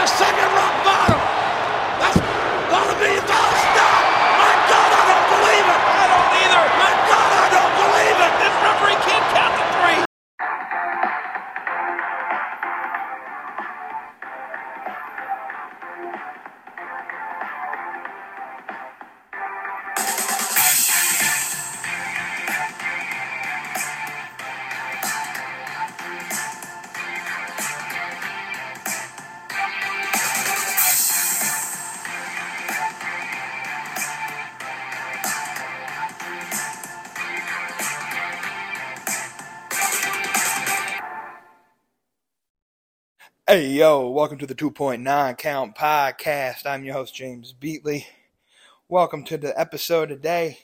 second rock bottom. That's $1 million. Stop! My God, I don't believe it. I don't either. My God, I don't believe it. This referee can't count to three. Hey, yo, welcome to the 2.9 Count Podcast. I'm your host, James Beatley. Welcome to the episode today.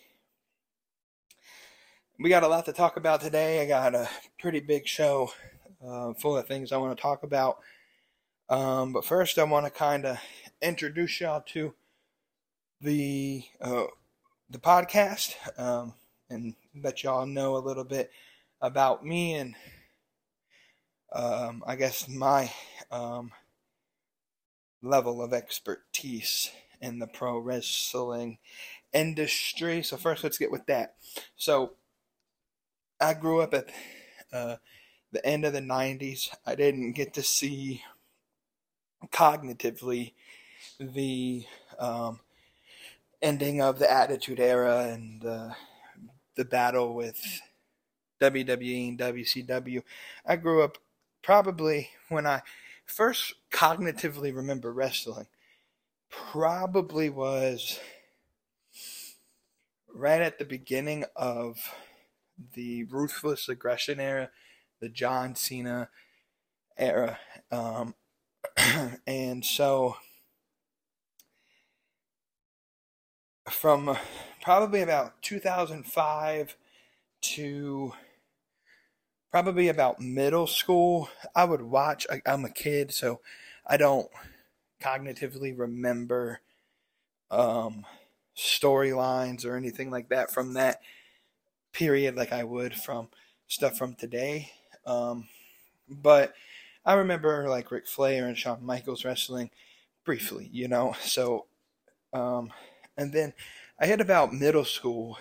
We got a lot to talk about today. I got a pretty big show full of things I want to talk about. But first, I want to kind of introduce y'all to the podcast and let y'all know a little bit about me and I guess my level of expertise in the pro wrestling industry. So first, let's get with that. So I grew up at the end of the 90s. I didn't get to see cognitively the ending of the Attitude Era and the battle with WWE and WCW. I grew up probably when I first cognitively remember wrestling, probably was right at the beginning of the Ruthless Aggression era, the John Cena era. And so from probably about 2005 to probably about middle school, I would watch. I'm a kid, so I don't cognitively remember storylines or anything like that from that period like I would from stuff from today. But I remember like Ric Flair and Shawn Michaels wrestling briefly, you know. So, and then I hit about middle school.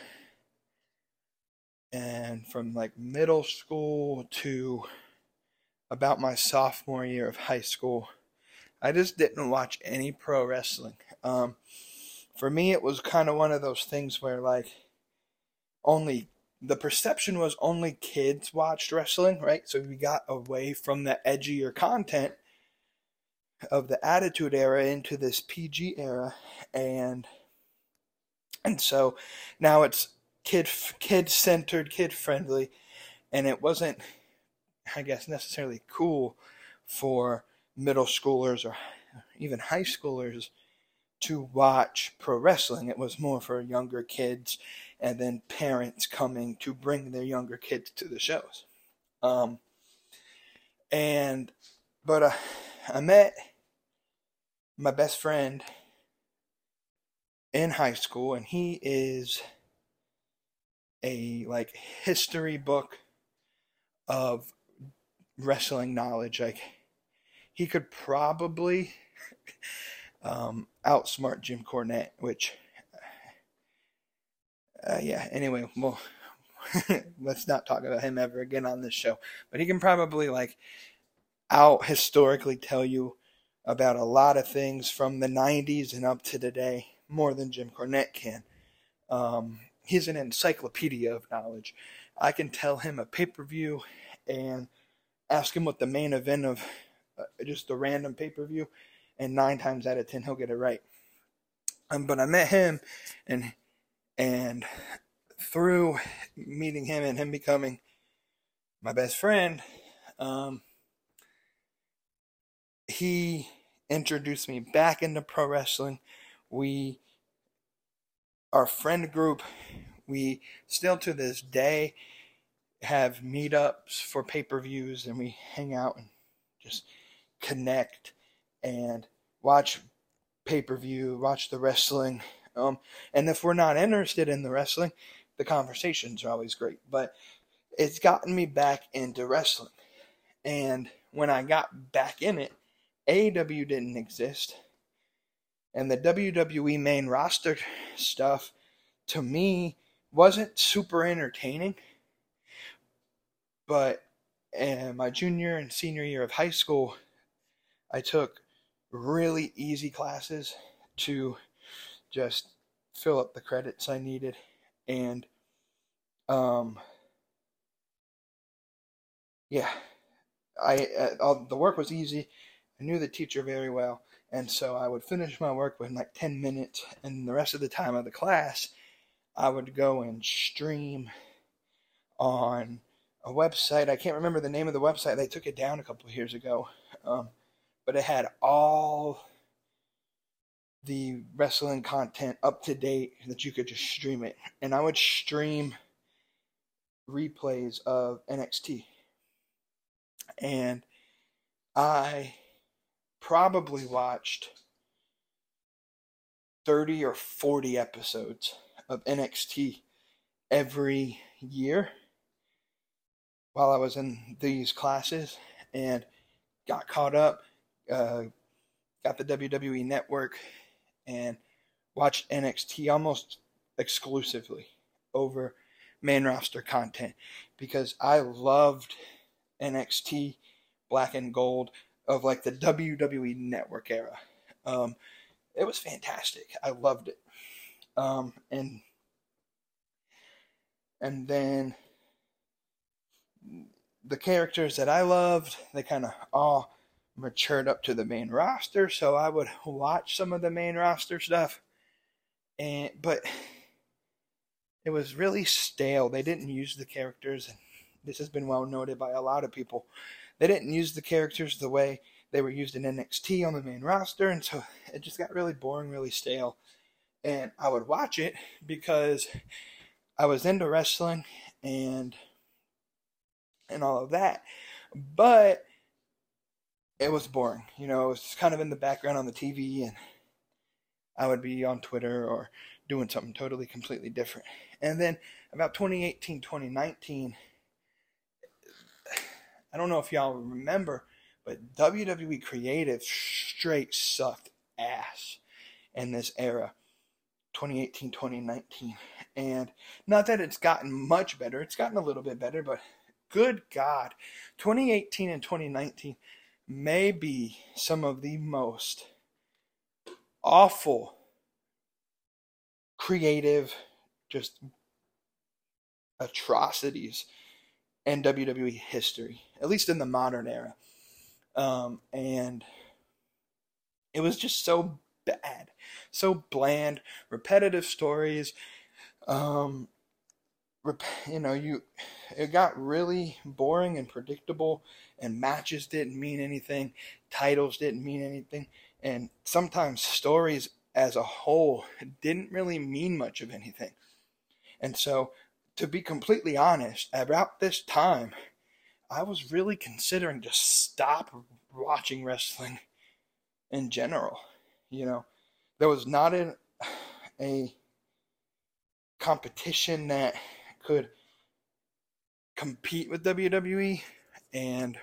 And from like middle school to about my sophomore year of high school, I just didn't watch any pro wrestling. For me, it was kind of one of those things where like only the perception was only kids watched wrestling, right? So we got away from the edgier content of the Attitude Era into this PG era, and so now it's kid-centered, kid-friendly, and it wasn't, I guess, necessarily cool for middle schoolers or even high schoolers to watch pro wrestling. It was more for younger kids and then parents coming to bring their younger kids to the shows. But I met my best friend in high school, and he is a like history book of wrestling knowledge. Like he could probably outsmart Jim Cornette, which anyway, well, let's not talk about him ever again on this show. But he can probably like out historically tell you about a lot of things from the 90s and up to today more than Jim Cornette can. He's an encyclopedia of knowledge. I can tell him a pay-per-view and ask him what the main event of just a random pay-per-view, and 9 times out of 10 he'll get it right. But I met him, and through meeting him and him becoming my best friend, he introduced me back into pro wrestling. Our friend group, we still to this day have meetups for pay-per-views, and we hang out and just connect and watch pay-per-view, watch the wrestling. And if we're not interested in the wrestling, the conversations are always great. But it's gotten me back into wrestling. And when I got back in it, AEW didn't exist. And the WWE main roster stuff, to me, wasn't super entertaining. But in my junior and senior year of high school, I took really easy classes to just fill up the credits I needed. And yeah, the work was easy. I knew the teacher very well, and so I would finish my work within like 10 minutes, and the rest of the time of the class, I would go and stream on a website. I can't remember the name of the website. They took it down a couple of years ago, but it had all the wrestling content up to date that you could just stream it. And I would stream replays of NXT. And I probably watched 30 or 40 episodes of NXT every year while I was in these classes, and got caught up, got the WWE Network, and watched NXT almost exclusively over main roster content because I loved NXT Black and Gold of like the WWE Network era. It was fantastic. I loved it. And then the characters that I loved, they kind of all matured up to the main roster, so I would watch some of the main roster stuff, but it was really stale. They didn't use the characters, and this has been well noted by a lot of people. They didn't use the characters the way they were used in NXT on the main roster, and so it just got really boring, really stale. And I would watch it because I was into wrestling and all of that, but it was boring. You know, it was kind of in the background on the TV, and I would be on Twitter or doing something totally, completely different. And then about 2018, 2019, I don't know if y'all remember, but WWE Creative straight sucked ass in this era, 2018, 2019. And not that it's gotten much better, it's gotten a little bit better, but good God, 2018 and 2019 may be some of the most awful, creative, just atrocities in WWE history, at least in the modern era. And it was just so bad, so bland, repetitive stories. It got really boring and predictable, and matches didn't mean anything, titles didn't mean anything, and sometimes stories as a whole didn't really mean much of anything. And so, to be completely honest, about this time, I was really considering just stop watching wrestling in general. You know, there was not a competition that could compete with WWE, and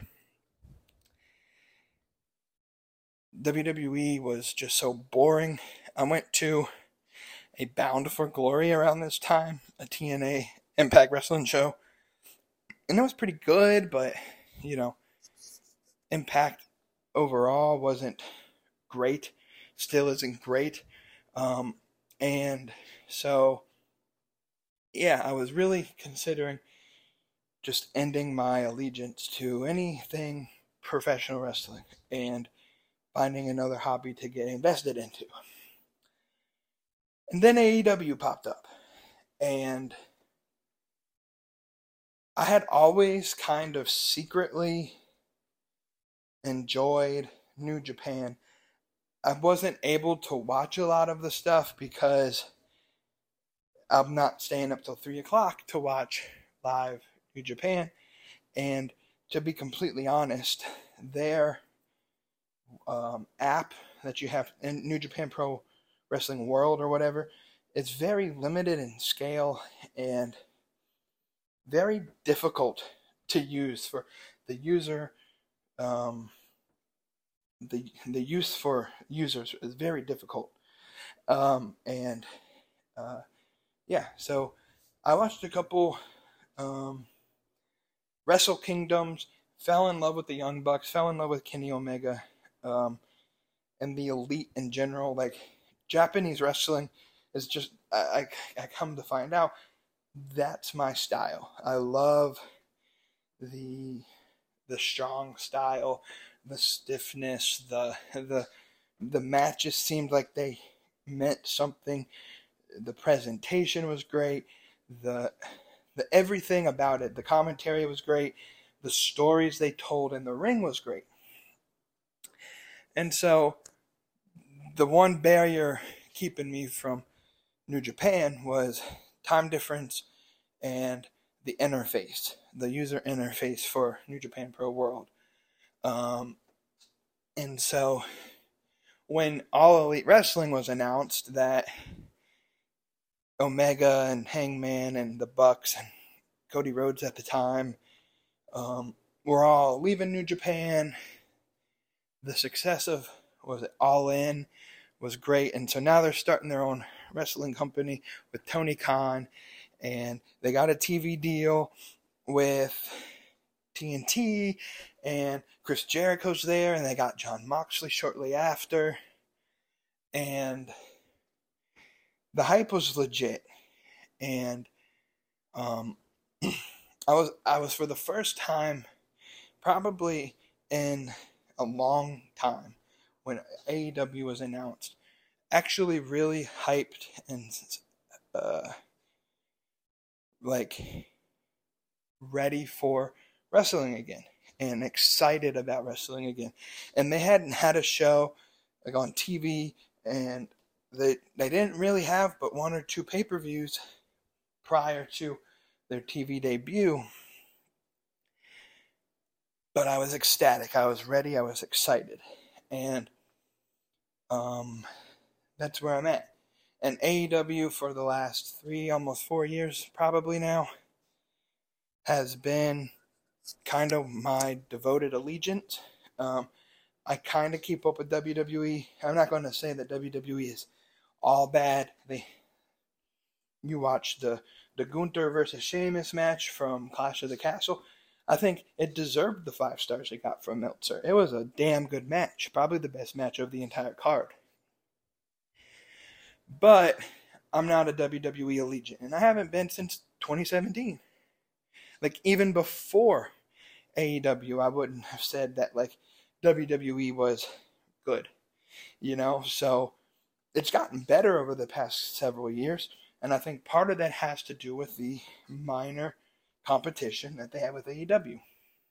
WWE was just so boring. I went to a Bound for Glory around this time, a TNA Impact Wrestling show, and it was pretty good, but, you know, Impact overall wasn't great, still isn't great, and so, yeah, I was really considering just ending my allegiance to anything professional wrestling and finding another hobby to get invested into. And then AEW popped up, and I had always kind of secretly enjoyed New Japan. I wasn't able to watch a lot of the stuff because I'm not staying up till 3 o'clock to watch live New Japan. And to be completely honest, their app that you have in New Japan Pro Wrestling World or whatever, it's very limited in scale and very difficult to use for the user the use for users is very difficult. And yeah, so I watched a couple Wrestle Kingdoms, fell in love with the Young Bucks, fell in love with Kenny Omega, and the Elite in general. Like, Japanese wrestling is just, I come to find out, that's my style. I love the strong style, the stiffness, the matches seemed like they meant something. The presentation was great. The everything about it. The commentary was great. The stories they told in the ring was great. And so the one barrier keeping me from New Japan was time difference and the interface, the user interface for New Japan Pro World. And so when All Elite Wrestling was announced that Omega and Hangman and the Bucks and Cody Rhodes at the time were all leaving New Japan, the success of All In was great, and so now they're starting their own wrestling company with Tony Khan, and they got a TV deal with TNT, and Chris Jericho's there, and they got Jon Moxley shortly after, and the hype was legit. And I was for the first time probably in a long time when AEW was announced, actually really hyped and like ready for wrestling again and excited about wrestling again. And they hadn't had a show like on TV, and they didn't really have but one or two pay-per-views prior to their TV debut. But I was ecstatic. I was ready. I was excited. And that's where I'm at. And AEW for the last 3, almost 4 years probably now, has been kind of my devoted allegiance. I kind of keep up with WWE. I'm not going to say that WWE is all bad. You watch the Gunther versus Sheamus match from Clash of the Castle. I think it deserved the 5 stars it got from Meltzer. It was a damn good match. Probably the best match of the entire card. But I'm not a WWE allegiant, and I haven't been since 2017. Like, even before AEW, I wouldn't have said that, like, WWE was good, you know? So it's gotten better over the past several years, and I think part of that has to do with the minor competition that they have with AEW.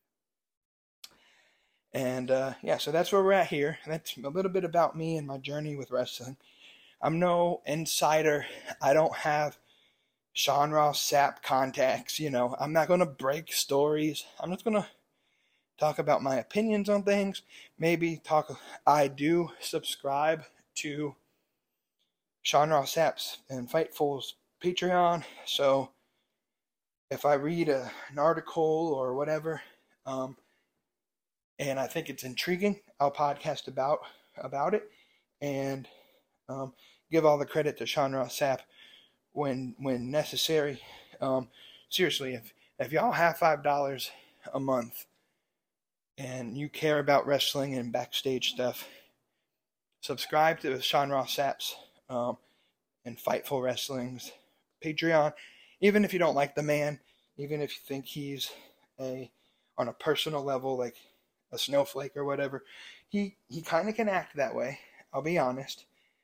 And yeah, so that's where we're at here. That's a little bit about me and my journey with wrestling. I'm no insider. I don't have Sean Ross Sapp contacts, you know. I'm not going to break stories. I'm just going to talk about my opinions on things. I do subscribe to Sean Ross Sapp's and Fightful's Patreon. So if I read an article or whatever, and I think it's intriguing, I'll podcast about it, and give all the credit to Sean Ross Sapp when necessary. Seriously, if y'all have $5 a month and you care about wrestling and backstage stuff, subscribe to Sean Ross Sapp's and Fightful Wrestling's Patreon. Even if you don't like the man, even if you think he's on a personal level like a snowflake or whatever, he kind of can act that way. I'll be honest.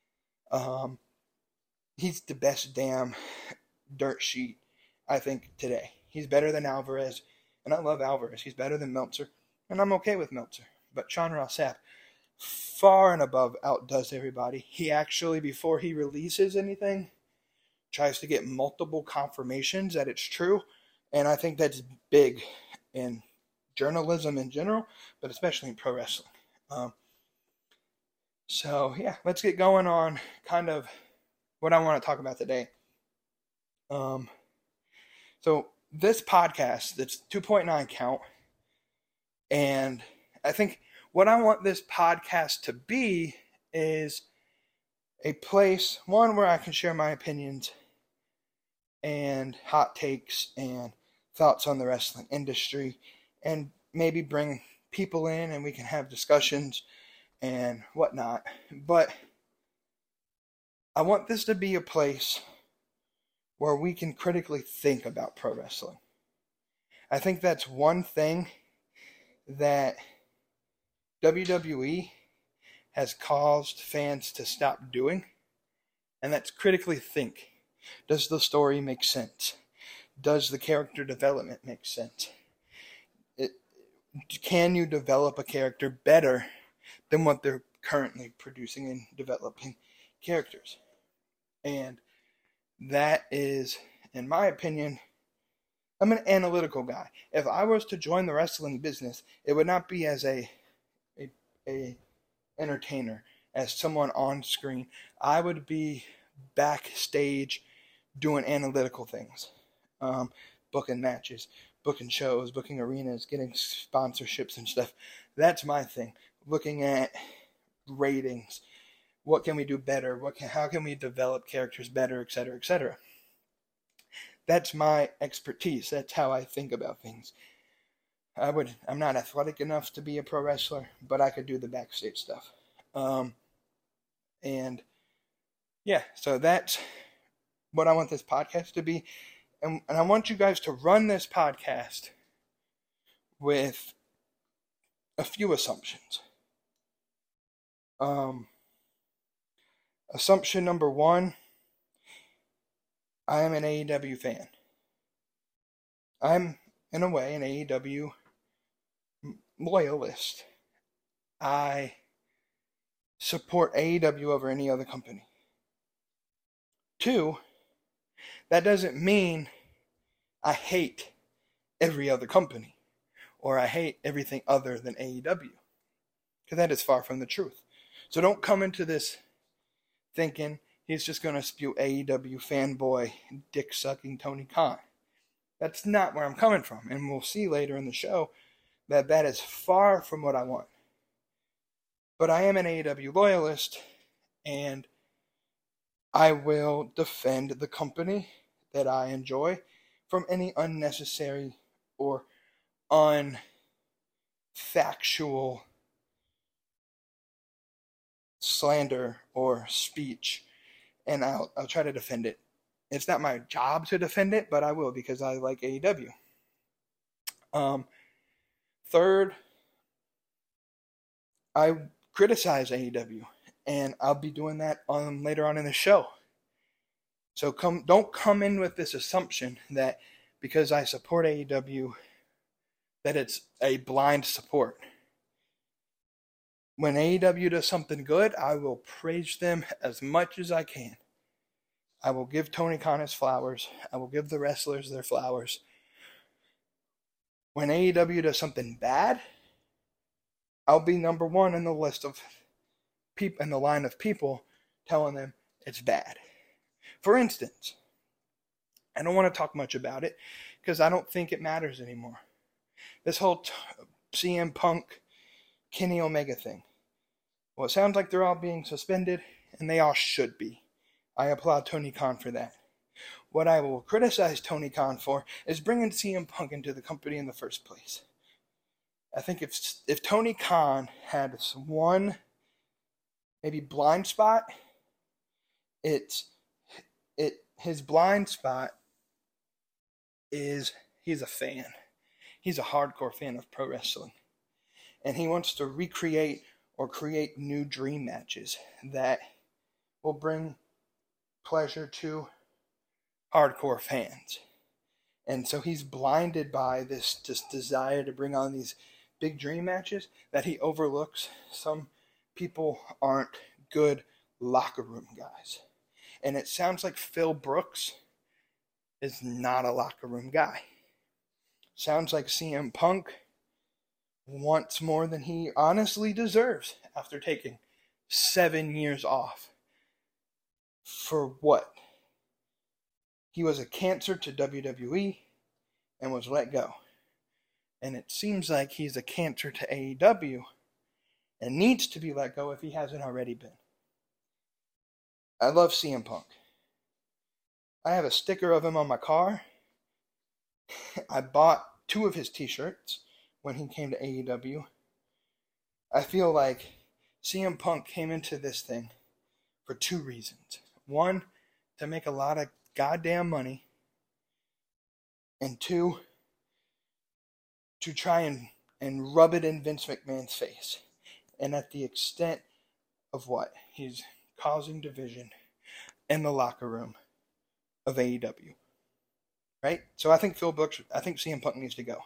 He's the best damn dirt sheet, I think, today. He's better than Alvarez, and I love Alvarez. He's better than Meltzer, and I'm okay with Meltzer. But Sean Ross Sapp far and above outdoes everybody. He actually, before he releases anything, tries to get multiple confirmations that it's true, and I think that's big in journalism in general, but especially in pro wrestling. So yeah, let's get going on kind of what I want to talk about today. So this podcast, it's 2.9 count, and I think what I want this podcast to be is a place, one, where I can share my opinions and hot takes and thoughts on the wrestling industry, and maybe bring people in and we can have discussions and whatnot. But I want this to be a place where we can critically think about pro wrestling. I think that's one thing that WWE has caused fans to stop doing, and that's critically think. Does the story make sense? Does the character development make sense? Can you develop a character better than what they're currently producing and developing characters? And that is, in my opinion, I'm an analytical guy. If I was to join the wrestling business, it would not be as a entertainer, as someone on screen. I would be backstage doing analytical things, booking matches, booking shows, booking arenas, getting sponsorships and stuff. That's my thing. Looking at ratings, what can we do better? How can we develop characters better, etc., etc. That's my expertise. That's how I think about things. I'm not athletic enough to be a pro wrestler, but I could do the backstage stuff. And yeah, so that's what I want this podcast to be. And I want you guys to run this podcast with a few assumptions. Assumption number one, I am an AEW fan. I'm, in a way, an AEW loyalist. I support AEW over any other company. Two, that doesn't mean I hate every other company or I hate everything other than AEW, because that is far from the truth. So don't come into this thinking he's just going to spew AEW fanboy, dick-sucking Tony Khan. That's not where I'm coming from, and we'll see later in the show that that is far from what I want. But I am an AEW loyalist, and I will defend the company that I enjoy from any unnecessary or unfactual slander or speech, and I'll try to defend it. It's not my job to defend it, but I will, because I like AEW. Third, I criticize AEW, and I'll be doing that later on in the show. So don't come in with this assumption that because I support AEW, that it's a blind support. When AEW does something good, I will praise them as much as I can. I will give Tony Khan his flowers. I will give the wrestlers their flowers. When AEW does something bad, I'll be number one in the list of people, in the line of people telling them it's bad. For instance, I don't want to talk much about it because I don't think it matters anymore. This whole CM Punk, Kenny Omega thing. Well, it sounds like they're all being suspended, and they all should be. I applaud Tony Khan for that. What I will criticize Tony Khan for is bringing CM Punk into the company in the first place. I think if Tony Khan had one maybe blind spot, his blind spot is he's a fan. He's a hardcore fan of pro wrestling. And he wants to recreate or create new dream matches that will bring pleasure to hardcore fans. And so he's blinded by this desire to bring on these big dream matches that he overlooks. Some people aren't good locker room guys. And it sounds like Phil Brooks is not a locker room guy. Sounds like CM Punk wants more than he honestly deserves after taking 7 years off. For what? He was a cancer to WWE and was let go. And it seems like he's a cancer to AEW and needs to be let go if he hasn't already been. I love CM Punk. I have a sticker of him on my car. I bought 2 of his t-shirts when he came to AEW. I feel like CM Punk came into this thing for 2 reasons. 1, to make a lot of goddamn money. And 2, to try and rub it in Vince McMahon's face. And at the extent of what? He's causing division in the locker room of AEW. Right? So I think CM Punk needs to go.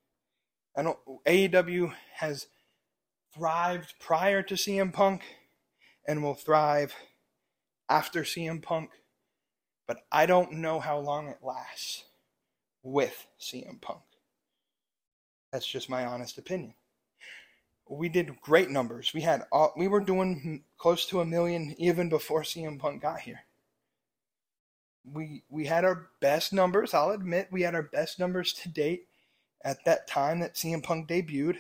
AEW has thrived prior to CM Punk and will thrive after CM Punk, but I don't know how long it lasts with CM Punk. That's just my honest opinion. We did great numbers. We were doing close to 1 million even before CM Punk got here. We had our best numbers. I'll admit we had our best numbers to date at that time that CM Punk debuted.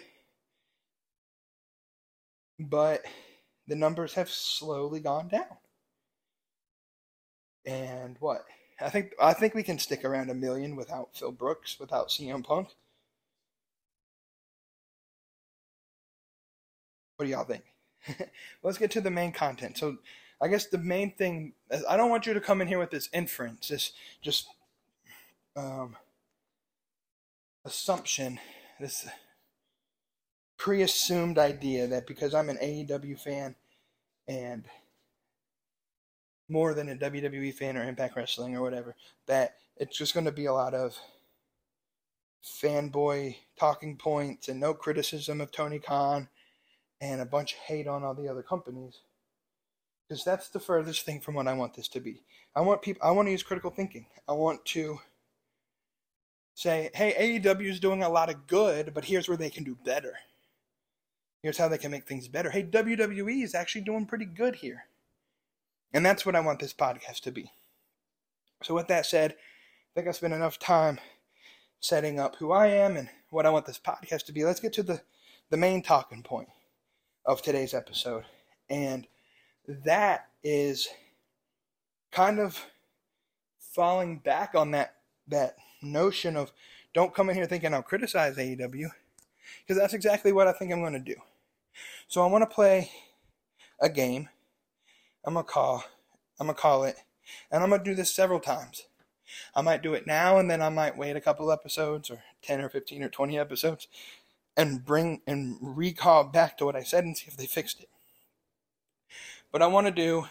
But the numbers have slowly gone down. And what? I think we can stick around 1 million without Phil Brooks, without CM Punk. What do y'all think? Let's get to the main content. So I guess the main thing, I don't want you to come in here with this inference, this just assumption, this pre-assumed idea that because I'm an AEW fan and more than a WWE fan or Impact Wrestling or whatever, that it's just going to be a lot of fanboy talking points and no criticism of Tony Khan and a bunch of hate on all the other companies. Because that's the furthest thing from what I want this to be. I want to use critical thinking. I want to say, hey, AEW is doing a lot of good, but here's where they can do better. Here's how they can make things better. Hey, WWE is actually doing pretty good here. And that's what I want this podcast to be. So with that said, I think I spent enough time setting up who I am and what I want this podcast to be. Let's get to the main talking point of today's episode. And that is kind of falling back on that notion of don't come in here thinking I'll criticize AEW, because that's exactly what I think I'm going to do. So I want to play a game. I'm gonna call it, and I'm gonna do this several times. I might do it now, and then I might wait a couple episodes, or 10 or 15 or 20 episodes, and recall back to what I said and see if they fixed it. But I want to do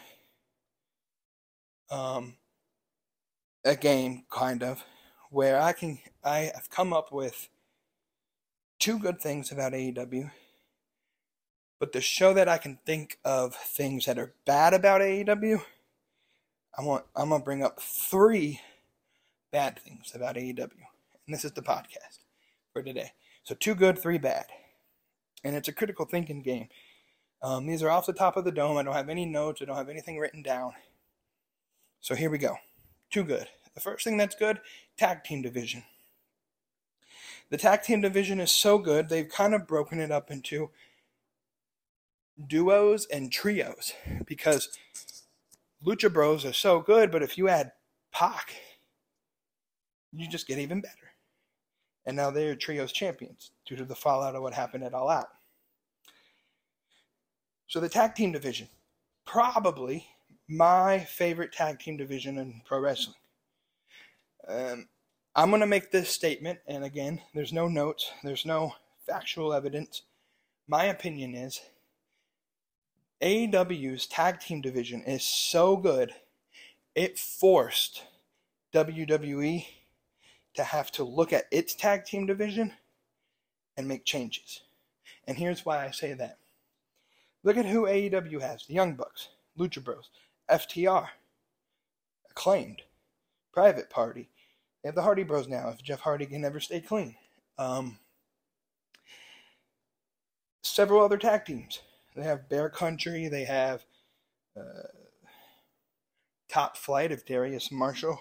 a game, kind of, where I've come up with 2 good things about AEW, but to show that I can think of things that are bad about AEW, I'm going to bring up 3 bad things about AEW. And this is the podcast for today. So 2 good, 3 bad. And it's a critical thinking game. These are off the top of the dome. I don't have any notes. I don't have anything written down. So here we go. 2 good. The first thing that's good, tag team division. The tag team division is so good, they've kind of broken it up into duos and trios, because Lucha Bros are so good, but if you add Pac, you just get even better. And now they're trios champions due to the fallout of what happened at All Out. So the tag team division, probably my favorite tag team division in pro wrestling. I'm going to make this statement, and again, there's no notes, there's no factual evidence. My opinion is AEW's tag team division is so good, it forced WWE to have to look at its tag team division and make changes. And here's why I say that. Look at who AEW has. The Young Bucks, Lucha Bros, FTR, Acclaimed, Private Party. They have the Hardy Bros now, if Jeff Hardy can never stay clean. Several other tag teams. They have Bear Country. They have Top Flight if Darius Martin,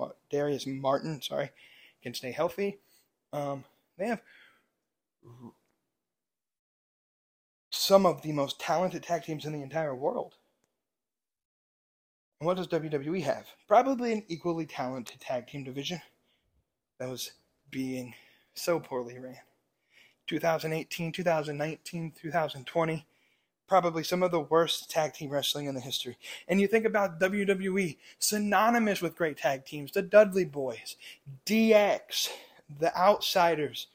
can stay healthy. They have some of the most talented tag teams in the entire world. And what does WWE have? Probably an equally talented tag team division that was being so poorly ran. 2018, 2019, 2020, probably some of the worst tag team wrestling in the history. And you think about WWE, synonymous with great tag teams, the Dudley Boys, DX, the Outsiders,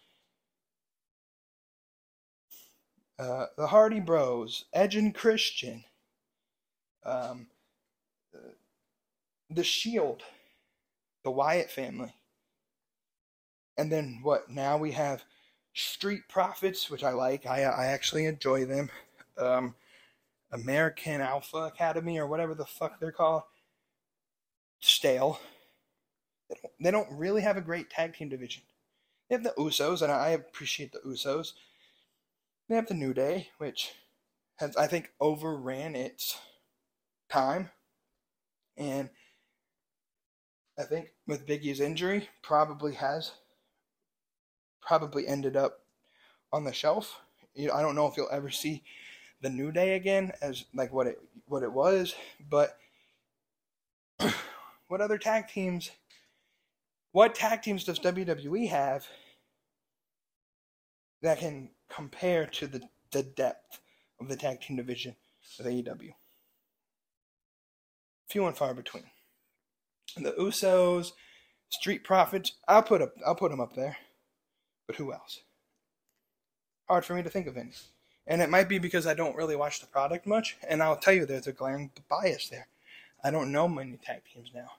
the Hardy Bros, Edge and Christian, the Shield, the Wyatt family. And then what? Now we have Street Profits, which I like. I actually enjoy them. American Alpha Academy, or whatever the fuck they're called. Stale. They don't really have a great tag team division. They have the Usos, and I appreciate the Usos. They have the New Day, which has, I think, overran its time. And I think with Big E's injury, probably ended up on the shelf. I don't know if you'll ever see the New Day again as like what it was, but what tag teams does WWE have that can compare to the depth of the tag team division of AEW? Few and far between. The Usos, Street Profits, I'll put them up there. But who else? Hard for me to think of any. And it might be because I don't really watch the product much, and I'll tell you there's a glaring bias there. I don't know many tag teams now.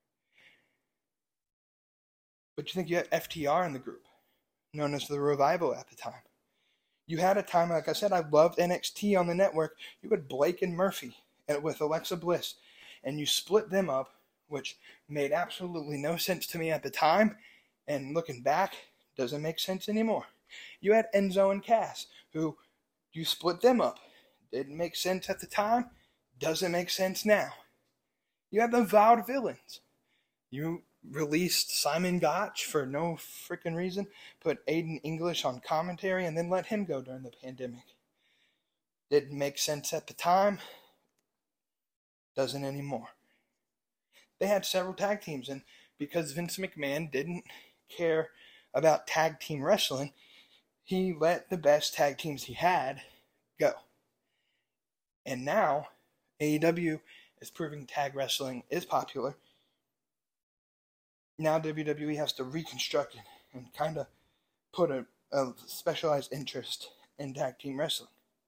But you think you had FTR in the group, known as the Revival at the time. You had a time, like I said, I loved NXT on the network. You had Blake and Murphy with Alexa Bliss, and you split them up, which made absolutely no sense to me at the time, and looking back, doesn't make sense anymore. You had Enzo and Cass, who you split them up. Didn't make sense at the time, doesn't make sense now. You had the Vowed Villains. You released Simon Gotch for no freaking reason, put Aiden English on commentary, and then let him go during the pandemic. Didn't make sense at the time, doesn't anymore. They had several tag teams, and because Vince McMahon didn't care about tag team wrestling, he let the best tag teams he had go. And now, AEW is proving tag wrestling is popular. Now WWE has to reconstruct it and kind of put a specialized interest in tag team wrestling.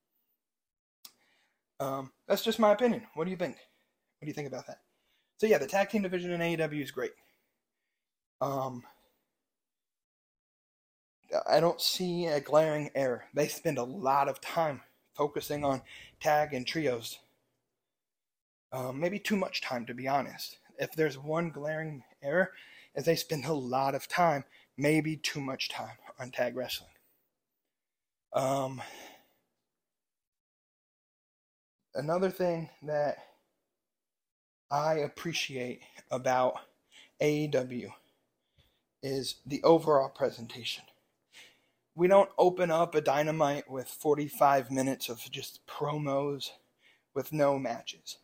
That's just my opinion. What do you think? What do you think about that? So yeah, the tag team division in AEW is great. I don't see a glaring error. They spend a lot of time focusing on tag and trios. Maybe too much time, to be honest. If there's one glaring error, is they spend a lot of time, maybe too much time, on tag wrestling. Another thing that I appreciate about AEW is the overall presentation. We don't open up a Dynamite with 45 minutes of just promos with no matches.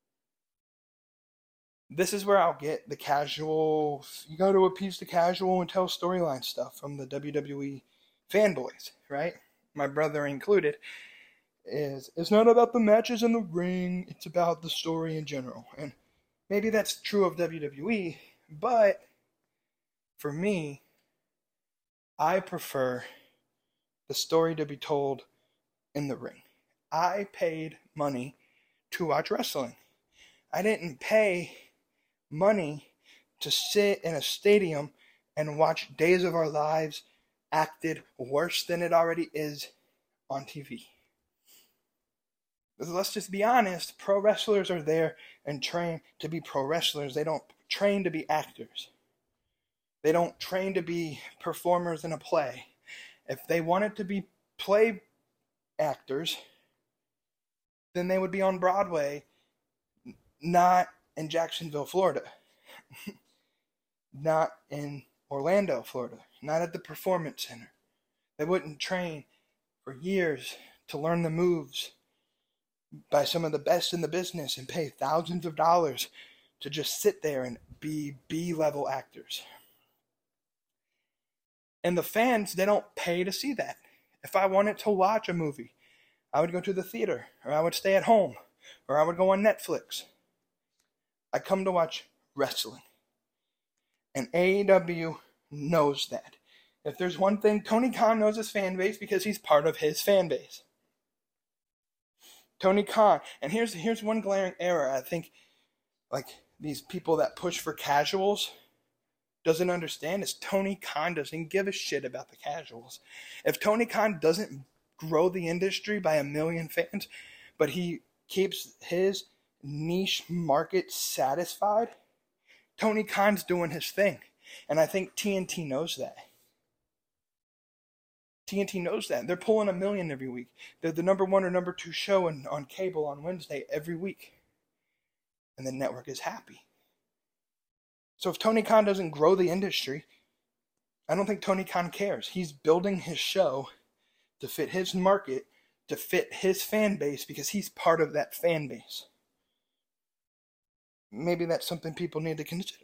This is where I'll get the casual, you got to appease the casual and tell storyline stuff from the WWE fanboys, right? My brother included. It's not about the matches in the ring, it's about the story in general. And maybe that's true of WWE, but for me, I prefer the story to be told in the ring. I paid money to watch wrestling. I didn't pay money to sit in a stadium and watch Days of Our Lives acted worse than it already is on TV. Let's just be honest, pro wrestlers are there and trained to be pro wrestlers. They don't train to be actors. They don't train to be performers in a play. If they wanted to be play actors, then they would be on Broadway, not in Jacksonville, Florida. Not in Orlando, Florida. Not at the Performance Center. They wouldn't train for years to learn the moves by some of the best in the business and pay thousands of dollars to just sit there and be B-level actors. And the fans, they don't pay to see that. If I wanted to watch a movie, I would go to the theater, or I would stay at home, or I would go on Netflix. I come to watch wrestling. And AEW knows that. If there's one thing, Tony Khan knows his fan base because he's part of his fan base. Tony Khan, and here's one glaring error. I think, like, these people that push for casuals doesn't understand is Tony Khan doesn't give a shit about the casuals. If Tony Khan doesn't grow the industry by 1 million fans, but he keeps his niche market satisfied, Tony Khan's doing his thing. And I think TNT knows that. TNT knows that. They're pulling 1 million every week. They're the number 1 or number 2 show on cable on Wednesday every week. And the network is happy. So if Tony Khan doesn't grow the industry, I don't think Tony Khan cares. He's building his show to fit his market, to fit his fan base, because he's part of that fan base. Maybe that's something people need to consider.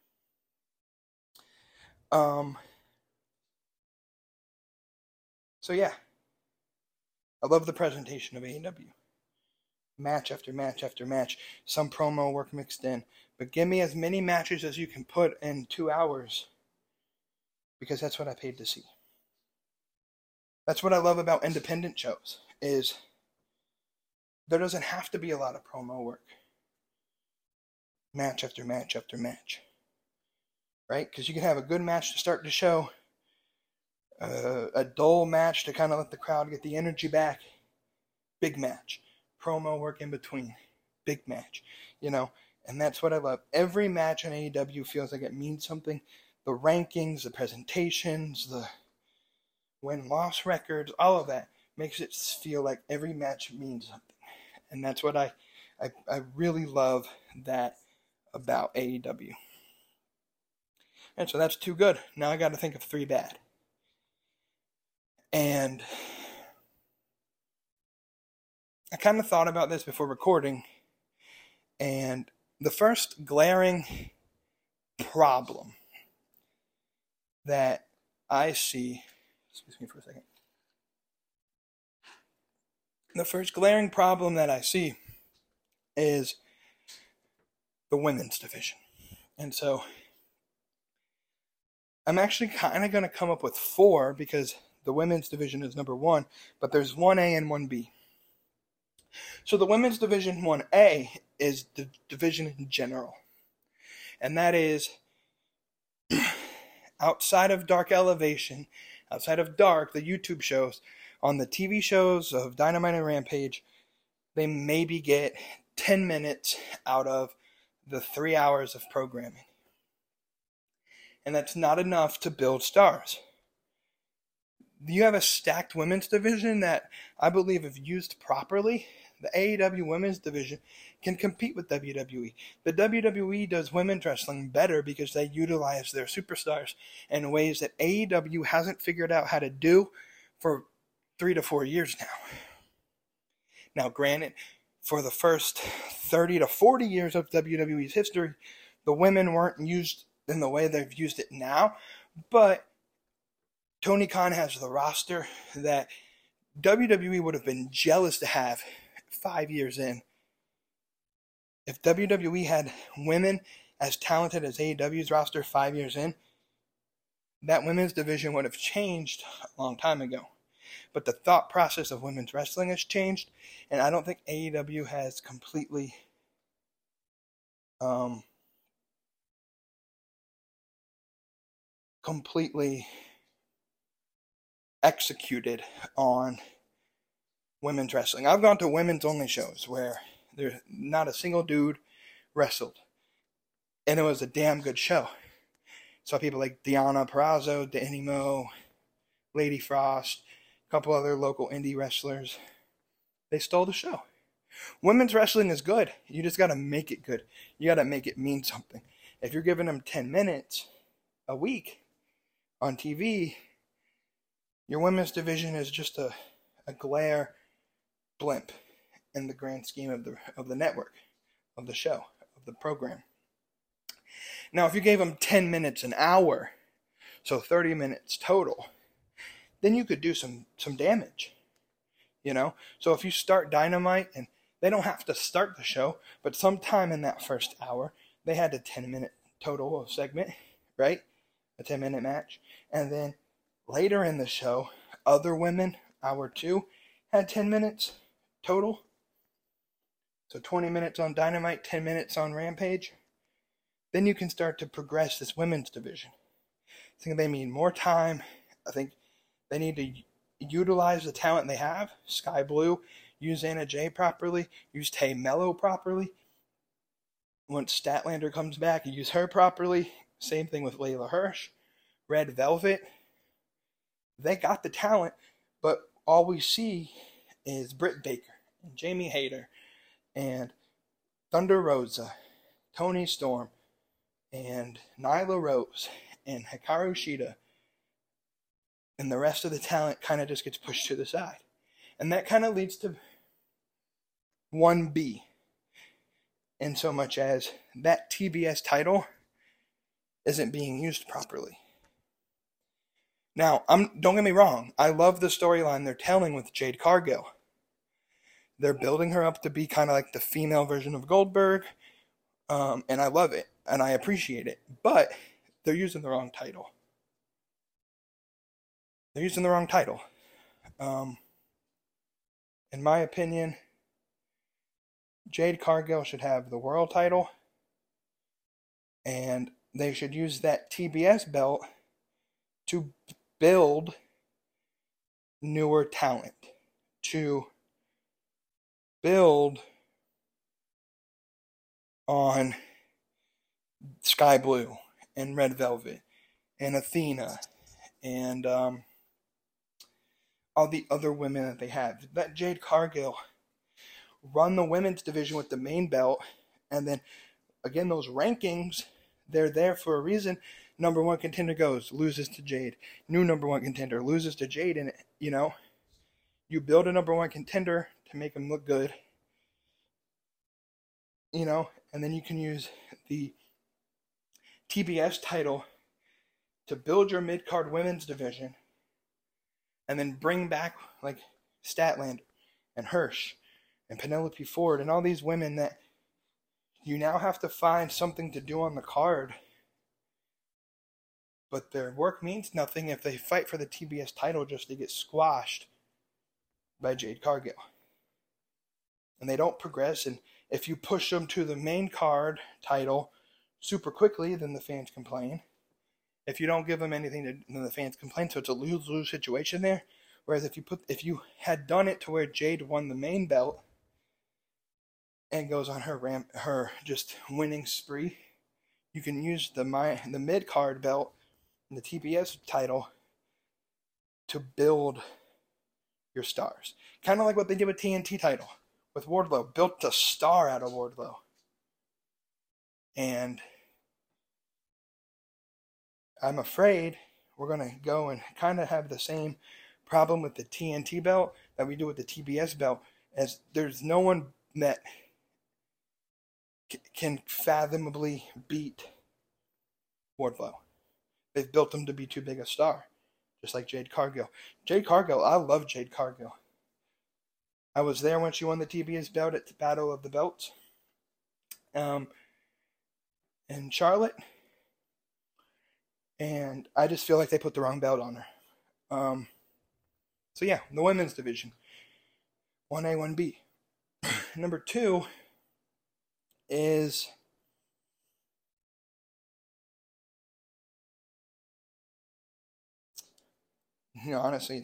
So yeah, I love the presentation of AEW. Match after match after match, some promo work mixed in. But give me as many matches as you can put in 2 hours, because that's what I paid to see. That's what I love about independent shows, is there doesn't have to be a lot of promo work. Match after match after match. Right? Because you can have a good match to start the show, a dull match to kind of let the crowd get the energy back, big match, promo work in between, big match, and that's what I love. Every match on AEW feels like it means something. The rankings, the presentations, the win-loss records, all of that makes it feel like every match means something. And that's what I really love that about AEW. And so that's 2 good. Now I got to think of 3 bad. And I kind of thought about this before recording, and the first glaring problem that I see, excuse me for a second. The first glaring problem that I see is the women's division. And so I'm actually kind of going to come up with 4, because the women's division is number 1, but there's 1A and 1B. So the women's division 1A is the division in general. And that is outside of Dark Elevation, outside of Dark, the YouTube shows, on the TV shows of Dynamite and Rampage, they maybe get 10 minutes out of the 3 hours of programming. And that's not enough to build stars. You have a stacked women's division that I believe, if used properly, the AEW women's division can compete with WWE. The WWE does women's wrestling better because they utilize their superstars in ways that AEW hasn't figured out how to do for 3 to 4 years now. Now, granted, for the first 30 to 40 years of WWE's history, the women weren't used in the way they've used it now, but Tony Khan has the roster that WWE would have been jealous to have 5 years in. If WWE had women as talented as AEW's roster 5 years in, that women's division would have changed a long time ago. But the thought process of women's wrestling has changed, and I don't think AEW has completely executed on women's wrestling. I've gone to women's only shows where there's not a single dude wrestled, and it was a damn good show. Saw people like Deonna Purrazzo, Danny Moe, Lady Frost, a couple other local indie wrestlers. They stole the show. Women's wrestling is good. You just got to make it good. You got to make it mean something. If you're giving them 10 minutes a week on TV, your women's division is just a glare blimp in the grand scheme of the network, of the show, of the program. Now, if you gave them 10 minutes an hour, so 30 minutes total, then you could do some damage, you know? So if you start Dynamite, and they don't have to start the show, but sometime in that first hour, they had a 10-minute total of segment, right? A 10-minute match. And then later in the show, other women, hour 2, had 10 minutes total. So 20 minutes on Dynamite, 10 minutes on Rampage. Then you can start to progress this women's division. I think they need more time. I think they need to utilize the talent they have. Sky Blue, use Anna Jay properly, use Tay Mello properly. Once Statlander comes back, use her properly. Same thing with Layla Hirsch. Red Velvet. They got the talent, but all we see is Britt Baker and Jamie Hayter and Thunder Rosa, Toni Storm, and Nyla Rose, and Hikaru Shida, and the rest of the talent kind of just gets pushed to the side. And that kind of leads to 1B, in so much as that TBS title isn't being used properly. Now, don't get me wrong, I love the storyline they're telling with Jade Cargill. They're building her up to be kind of like the female version of Goldberg, and I love it. And I appreciate it, but they're using the wrong title. They're using the wrong title. In my opinion, Jade Cargill should have the world title, and they should use that TBS belt to build newer talent, to build on Sky Blue and Red Velvet and Athena and all the other women that they have. Let Jade Cargill run the women's division with the main belt, and then again, those rankings, they're there for a reason. Number 1 contender goes, loses to Jade. New number 1 contender loses to Jade, and you build a number 1 contender to make them look good, and then you can use the TBS title to build your mid-card women's division, and then bring back like Statlander and Hirsch and Penelope Ford and all these women that you now have to find something to do on the card, but their work means nothing if they fight for the TBS title just to get squashed by Jade Cargill. And they don't progress, and if you push them to the main card title super quickly, then the fans complain. If you don't give them anything, then the fans complain. So it's a lose-lose situation there. Whereas if you had done it to where Jade won the main belt and goes on her just winning spree, you can use the mid card belt and the TBS title to build your stars. Kind of like what they did with TNT title with Wardlow. Built a star out of Wardlow. And I'm afraid we're going to go and kind of have the same problem with the TNT belt that we do with the TBS belt, as there's no one that can fathomably beat Wardlow. They've built him to be too big a star, just like Jade Cargill. Jade Cargill, I love Jade Cargill. I was there when she won the TBS belt at the Battle of the Belts in Charlotte. And I just feel like they put the wrong belt on her. So yeah, the women's division. 1A, 1B. Number 2 is honestly,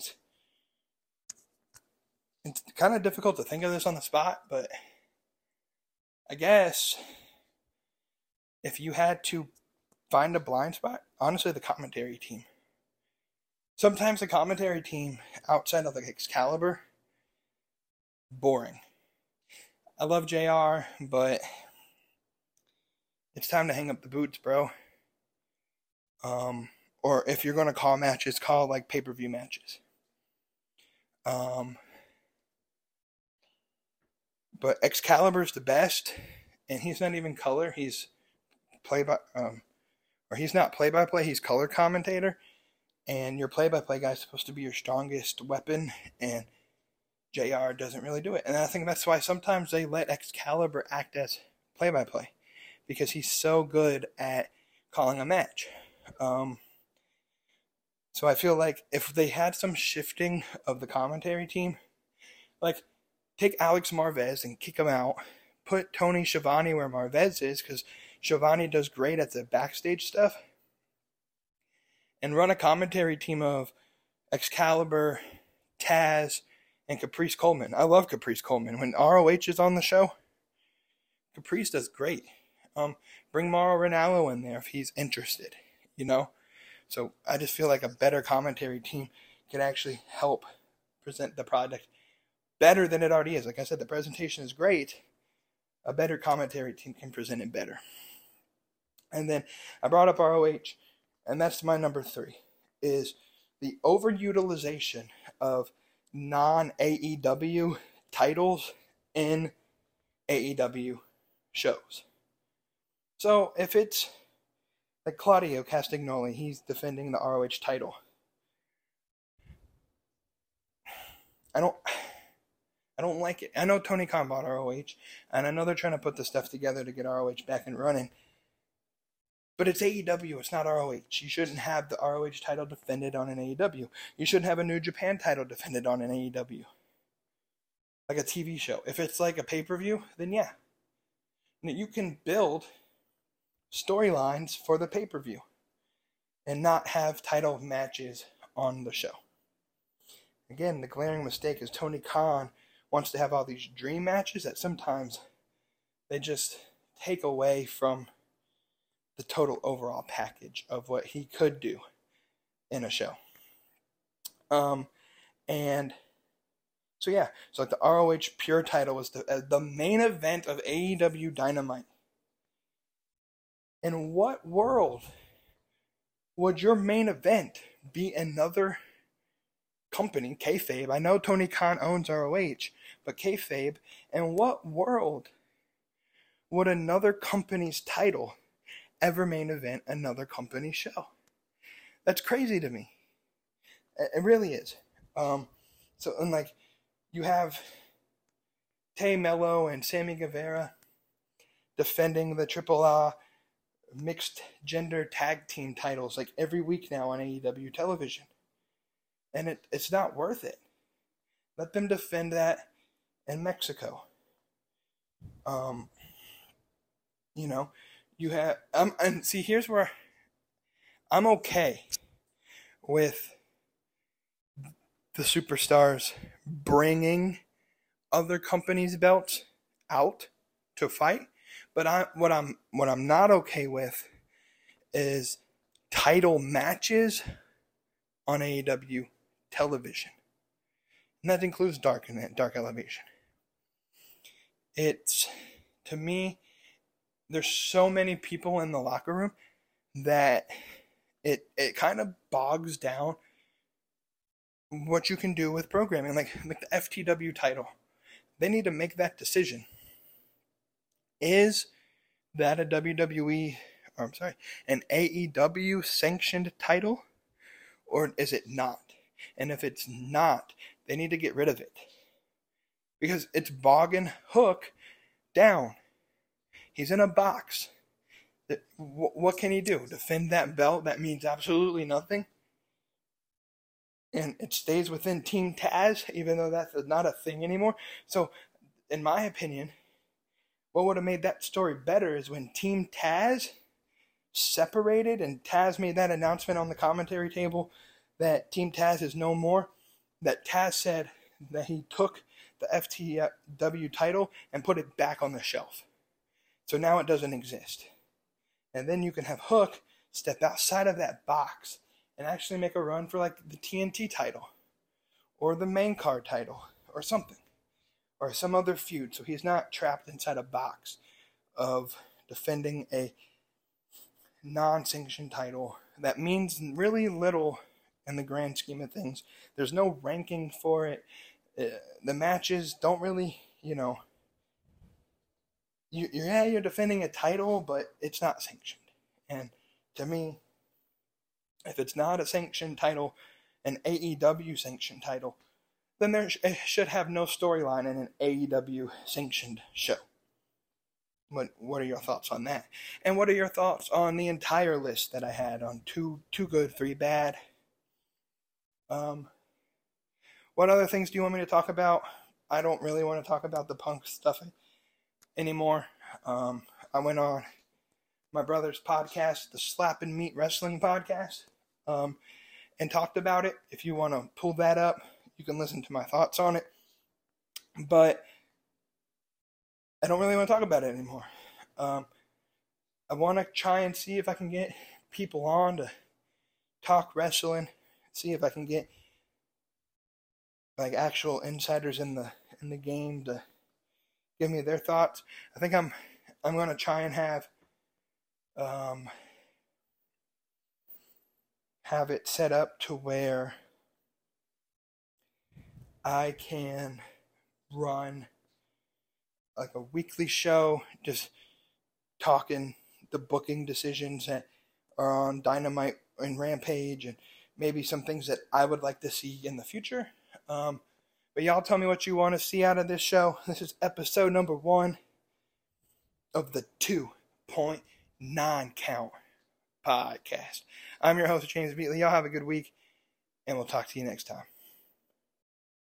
it's kind of difficult to think of this on the spot, but I guess if you had to find a blind spot, honestly, the commentary team. Sometimes the commentary team, outside of like Excalibur, boring. I love JR, but it's time to hang up the boots, bro. Or if you're going to call matches, call like pay-per-view matches. But Excalibur's the best, and he's not even color. He's play by or he's not play by play. He's color commentator, and your play by play guy is supposed to be your strongest weapon, and JR doesn't really do it. And I think that's why sometimes they let Excalibur act as play by play, because he's so good at calling a match. So I feel like if they had some shifting of the commentary team, like take Alex Marvez and kick him out, put Tony Schiavone where Marvez is, because Schiavone does great at the backstage stuff, and run a commentary team of Excalibur, Taz, and Caprice Coleman. I love Caprice Coleman. When ROH is on the show, Caprice does great. Bring Mauro Ranallo in there if he's interested, you know? So I just feel like a better commentary team could actually help present the product better than it already is. Like I said, the presentation is great. A better commentary team can present it better. And then I brought up ROH, and that's my number 3, is the overutilization of non-AEW titles in AEW shows. So if it's like Claudio Castagnoli, he's defending the ROH title. I don't like it. I know Tony Khan bought ROH, and I know they're trying to put the stuff together to get ROH back and running. But it's AEW, it's not ROH. You shouldn't have the ROH title defended on an AEW. You shouldn't have a New Japan title defended on an AEW. Like a TV show. If it's like a pay-per-view, then yeah. You can build storylines for the pay-per-view and not have title matches on the show. Again, the glaring mistake is Tony Khan wants to have all these dream matches that sometimes they just take away from the total overall package of what he could do in a show. And so yeah, so like the ROH Pure title was the main event of AEW Dynamite. In what world would your main event be another company, kayfabe? I know Tony Khan owns ROH, but kayfabe. In what world would another company's title ever main event another company show? That's crazy to me. It really is. So, and like, you have Tay Mello and Sammy Guevara defending the AAA mixed gender tag team titles like every week now on AEW television. And it's not worth it. Let them defend that in Mexico. You know, you have, and see, here's where I'm okay with the superstars bringing other companies' belts out to fight, but what I'm not okay with is title matches on AEW television, and that includes Dark Elevation. It's, to me, there's so many people in the locker room that it kind of bogs down what you can do with programming. Like the FTW title, they need to make that decision. Is that a WWE, or I'm sorry, an AEW sanctioned title, or is it not? And if it's not, they need to get rid of it, because it's bogging Hook down. He's in a box. What can he do? Defend that belt that means absolutely nothing? And it stays within Team Taz, even though that's not a thing anymore. So, in my opinion, what would have made that story better is when Team Taz separated and Taz made that announcement on the commentary table that Team Taz is no more, that Taz said that he took the FTW title and put it back on the shelf. So now it doesn't exist. And then you can have Hook step outside of that box and actually make a run for like the TNT title or the main card title or something, or some other feud, so he's not trapped inside a box of defending a non-sanctioned title that means really little in the grand scheme of things. There's no ranking for it. The matches don't really, you're defending a title, but it's not sanctioned. And to me, if it's not a sanctioned title, an AEW sanctioned title, then it should have no storyline in an AEW sanctioned show. What are your thoughts on that? And what are your thoughts on the entire list that I had on two good, 3 bad? What other things do you want me to talk about? I don't really want to talk about the Punk stuff anymore. I went on my brother's podcast, the Slap and Meat Wrestling podcast, and talked about it. If you want to pull that up, you can listen to my thoughts on it. But I don't really want to talk about it anymore. I want to try and see if I can get people on to talk wrestling, see if I can get like actual insiders in the game to give me their thoughts. I think I'm going to try and have it set up to where I can run like a weekly show, just talking the booking decisions that are on Dynamite and Rampage, and maybe some things that I would like to see in the future. But y'all tell me what you want to see out of this show. This is episode number 1 of the 2.9 Count podcast. I'm your host, James Beatley. Y'all have a good week, and we'll talk to you next time.